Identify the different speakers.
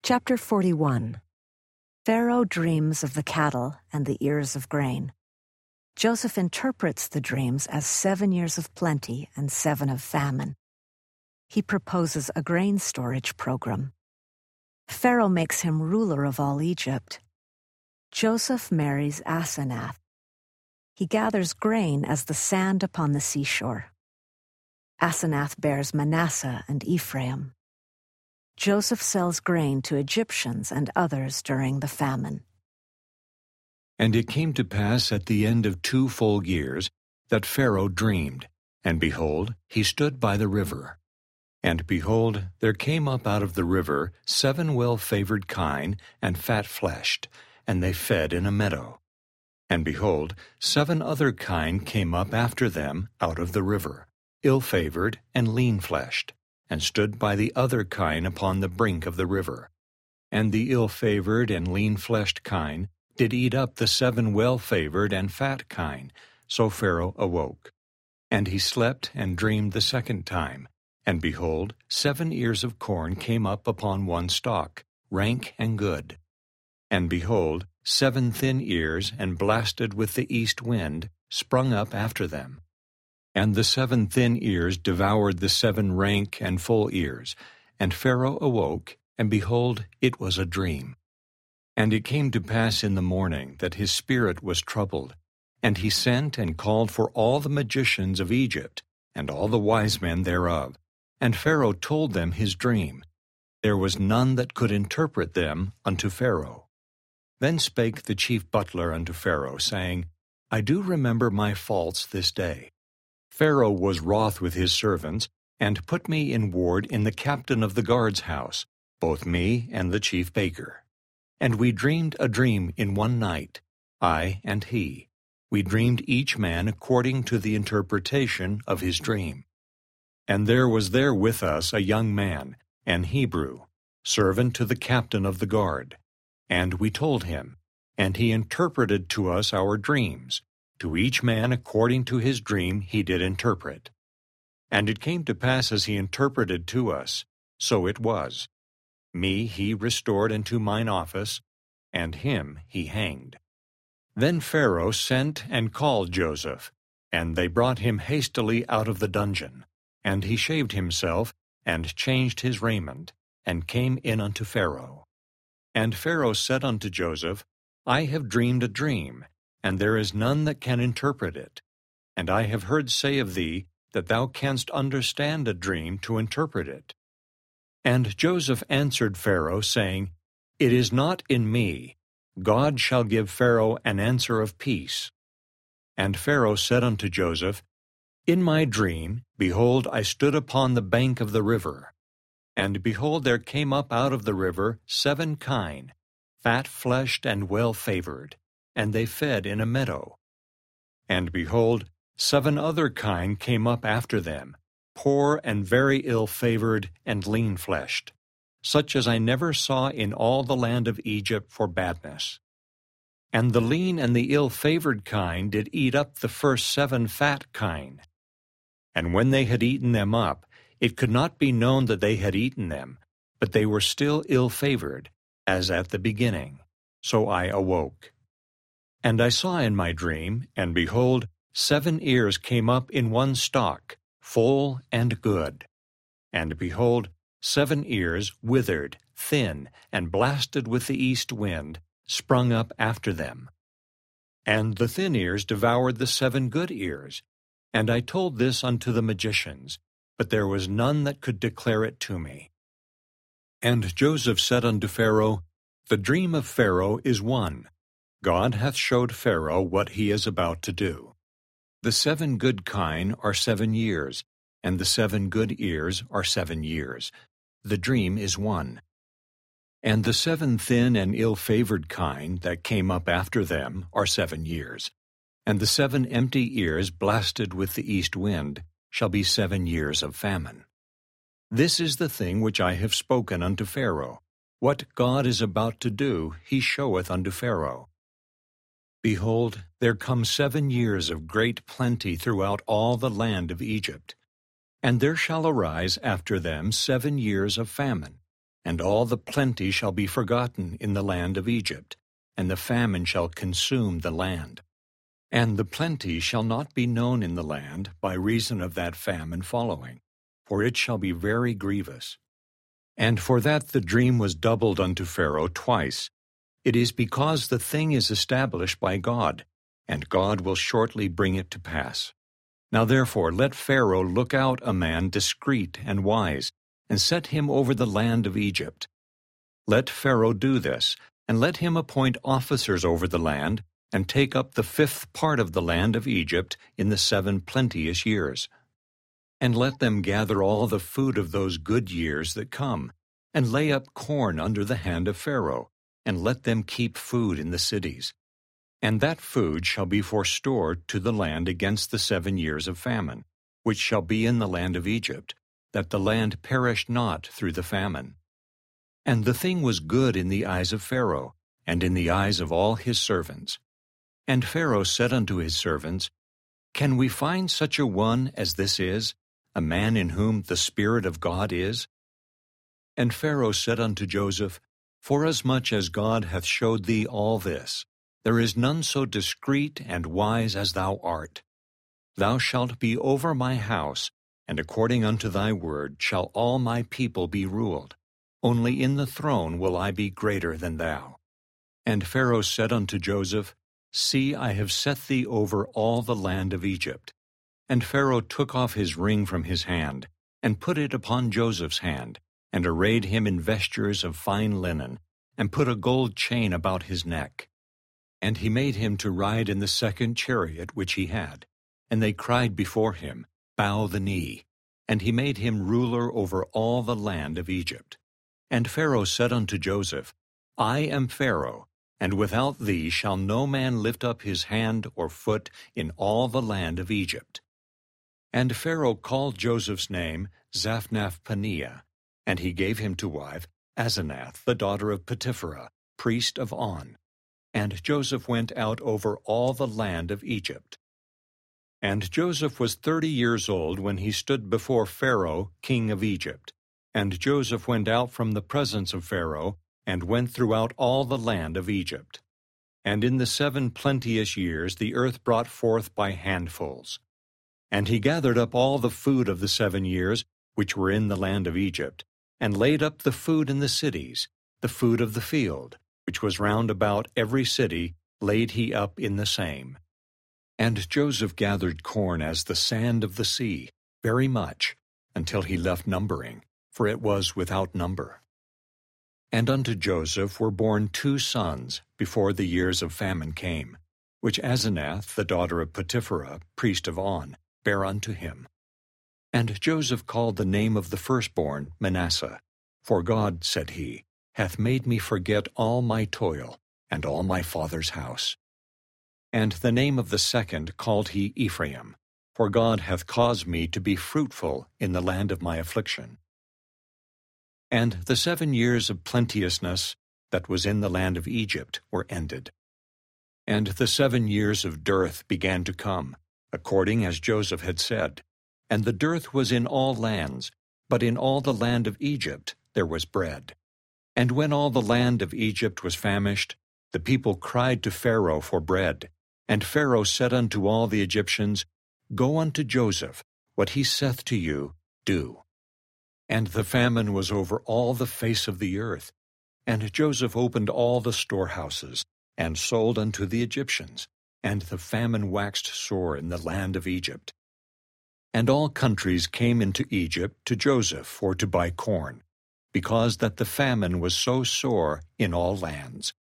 Speaker 1: Chapter 41. Pharaoh dreams of the cattle and the ears of grain. Joseph interprets the dreams as 7 years of plenty and 7 of famine. He proposes a grain storage program. Pharaoh makes him ruler of all Egypt. Joseph marries Asenath. He gathers grain as the sand upon the seashore. Asenath bears Manasseh and Ephraim. Joseph sells grain to Egyptians and others during the famine.
Speaker 2: And it came to pass at the end of 2 full years that Pharaoh dreamed, and behold, he stood by the river. And behold, there came up out of the river 7 well-favored kine and fat-fleshed, and they fed in a meadow. And behold, 7 other kine came up after them out of the river, ill-favored and lean-fleshed, and stood by the other kine upon the brink of the river. And the ill-favored and lean-fleshed kine did eat up the 7 well-favored and fat kine. So Pharaoh awoke. And he slept and dreamed the second time. And behold, 7 ears of corn came up upon one stalk, rank and good. And behold, 7 thin ears, and blasted with the east wind, sprung up after them. And the 7 thin ears devoured the 7 rank and full ears. And Pharaoh awoke, and behold, it was a dream. And it came to pass in the morning that his spirit was troubled. And he sent and called for all the magicians of Egypt, and all the wise men thereof. And Pharaoh told them his dream. There was none that could interpret them unto Pharaoh. Then spake the chief butler unto Pharaoh, saying, I do remember my faults this day. Pharaoh was wroth with his servants, and put me in ward in the captain of the guard's house, both me and the chief baker. And we dreamed a dream in one night, I and he. We dreamed each man according to the interpretation of his dream. And there was there with us a young man, an Hebrew, servant to the captain of the guard. And we told him, and he interpreted to us our dreams. To each man according to his dream he did interpret. And it came to pass as he interpreted to us, so it was. Me he restored into mine office, and him he hanged. Then Pharaoh sent and called Joseph, and they brought him hastily out of the dungeon. And he shaved himself, and changed his raiment, and came in unto Pharaoh. And Pharaoh said unto Joseph, I have dreamed a dream, and there is none that can interpret it. And I have heard say of thee, that thou canst understand a dream to interpret it. And Joseph answered Pharaoh, saying, It is not in me. God shall give Pharaoh an answer of peace. And Pharaoh said unto Joseph, In my dream, behold, I stood upon the bank of the river. And behold, there came up out of the river 7 kine, fat-fleshed and well-favored, and they fed in a meadow. And behold, 7 other kine came up after them, poor and very ill-favored and lean-fleshed, such as I never saw in all the land of Egypt for badness. And the lean and the ill-favored kine did eat up the first 7 fat kine. And when they had eaten them up, it could not be known that they had eaten them, but they were still ill-favored, as at the beginning. So I awoke. And I saw in my dream, and behold, 7 ears came up in one stalk, full and good. And behold, 7 ears, withered, thin, and blasted with the east wind, sprung up after them. And the thin ears devoured the 7 good ears. And I told this unto the magicians, but there was none that could declare it to me. And Joseph said unto Pharaoh, The dream of Pharaoh is one. God hath showed Pharaoh what he is about to do. The 7 good kine are 7 years, and the 7 good ears are 7 years. The dream is one. And the 7 thin and ill-favored kine that came up after them are 7 years. And the 7 empty ears blasted with the east wind shall be 7 years of famine. This is the thing which I have spoken unto Pharaoh. What God is about to do, he showeth unto Pharaoh. Behold, there come 7 years of great plenty throughout all the land of Egypt. And there shall arise after them 7 years of famine, and all the plenty shall be forgotten in the land of Egypt, and the famine shall consume the land. And the plenty shall not be known in the land by reason of that famine following, for it shall be very grievous. And for that the dream was doubled unto Pharaoh twice. It is because the thing is established by God, and God will shortly bring it to pass. Now therefore let Pharaoh look out a man discreet and wise, and set him over the land of Egypt. Let Pharaoh do this, and let him appoint officers over the land, and take up the 5th part of the land of Egypt in the 7 plenteous years. And let them gather all the food of those good years that come, and lay up corn under the hand of Pharaoh, and let them keep food in the cities. And that food shall be for store to the land against the 7 years of famine, which shall be in the land of Egypt, that the land perish not through the famine. And the thing was good in the eyes of Pharaoh, and in the eyes of all his servants. And Pharaoh said unto his servants, Can we find such a one as this is, a man in whom the Spirit of God is? And Pharaoh said unto Joseph, Forasmuch as God hath showed thee all this, there is none so discreet and wise as thou art. Thou shalt be over my house, and according unto thy word shall all my people be ruled. Only in the throne will I be greater than thou. And Pharaoh said unto Joseph, See, I have set thee over all the land of Egypt. And Pharaoh took off his ring from his hand, and put it upon Joseph's hand, and arrayed him in vestures of fine linen, and put a gold chain about his neck. And he made him to ride in the 2nd chariot which he had. And they cried before him, Bow the knee. And he made him ruler over all the land of Egypt. And Pharaoh said unto Joseph, I am Pharaoh, and without thee shall no man lift up his hand or foot in all the land of Egypt. And Pharaoh called Joseph's name Zaphnath-Paneah, and he gave him to wife Asenath, the daughter of Potipherah, priest of On. And Joseph went out over all the land of Egypt. And Joseph was 30 years old when he stood before Pharaoh, king of Egypt. And Joseph went out from the presence of Pharaoh, and went throughout all the land of Egypt. And in the 7 plenteous years the earth brought forth by handfuls. And he gathered up all the food of the 7 years, which were in the land of Egypt, and laid up the food in the cities, the food of the field, which was round about every city, laid he up in the same. And Joseph gathered corn as the sand of the sea, very much, until he left numbering, for it was without number. And unto Joseph were born 2 sons before the years of famine came, which Asenath, the daughter of Potipherah, priest of On, bare unto him. And Joseph called the name of the firstborn Manasseh, for God, said he, hath made me forget all my toil, and all my father's house. And the name of the second called he Ephraim, for God hath caused me to be fruitful in the land of my affliction. And the 7 years of plenteousness that was in the land of Egypt were ended. And the 7 years of dearth began to come, according as Joseph had said. And the dearth was in all lands, but in all the land of Egypt there was bread. And when all the land of Egypt was famished, the people cried to Pharaoh for bread. And Pharaoh said unto all the Egyptians, Go unto Joseph, what he saith to you, do. And the famine was over all the face of the earth. And Joseph opened all the storehouses, and sold unto the Egyptians. And the famine waxed sore in the land of Egypt. And all countries came into Egypt to Joseph for to buy corn, because that the famine was so sore in all lands.